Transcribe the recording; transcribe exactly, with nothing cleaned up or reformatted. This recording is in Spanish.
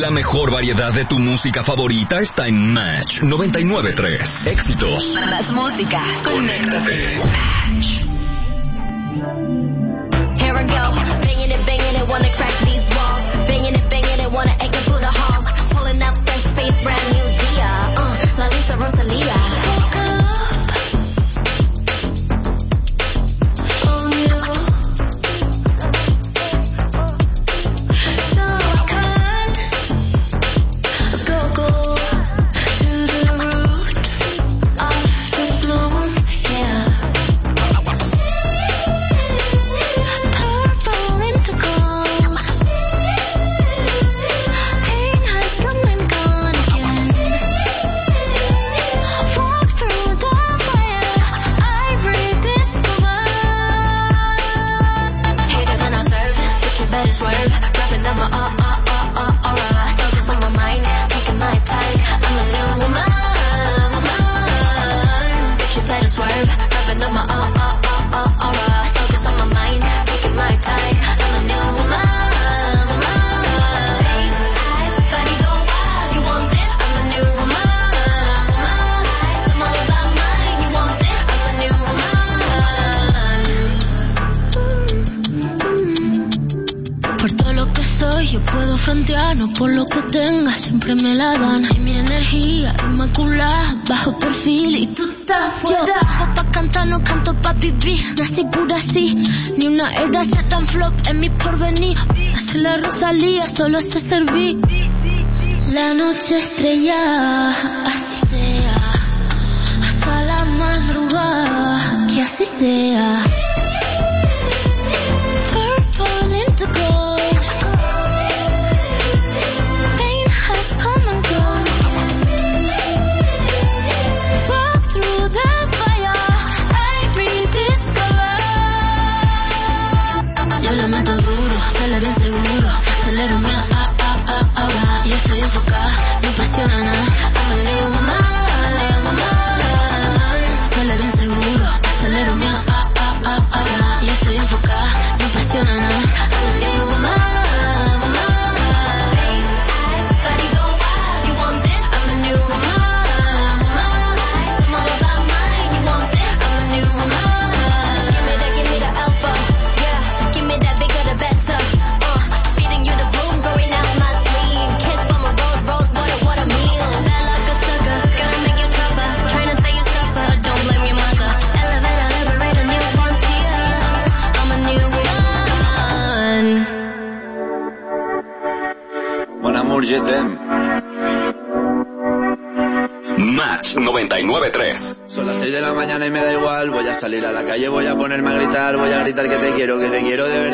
La mejor variedad de tu música favorita está en Match noventa y nueve punto tres. Éxitos. Más música. Conéctate. Match. Here I go. Banging it, banging it, wanna crack these walls. Banging it, banging it, wanna egg it through the halls. Pulling up fresh face, brand new Gia. Uh, La Lisa Rosalia. No por lo que tenga, siempre me la dan. Y mi energía inmaculada, bajo perfil y tú estás fuera. Yo bajo pa' cantar, no canto pa' vivir. Nací pura así, ni una era se tan flop en mi porvenir. Hace la Rosalía, solo sé servir. La noche estrella, así sea. Hasta la madrugada, que así sea. Purple into gold. Bien seguro, acelero mi ah, ah, ah, ahora. Y estoy enfocada, no apasiona nada. I'm a new woman, woman. Sale bien seguro, acelero mi ah, ah, ah, ahora. Y estoy enfocada, no apasiona nada. I'm a new woman, woman. Face, eyes, body go wild. You want this? I'm a new woman, woman. I'm all about mine. You want this? I'm a new woman. Give me that, give me the alpha. Yeah, give me that bigger, the better. Match noventa y nueve punto tres. Son las seis de la mañana y me da igual. Voy a salir a la calle, voy a ponerme a gritar. Voy a gritar que te quiero, que te quiero de verdad.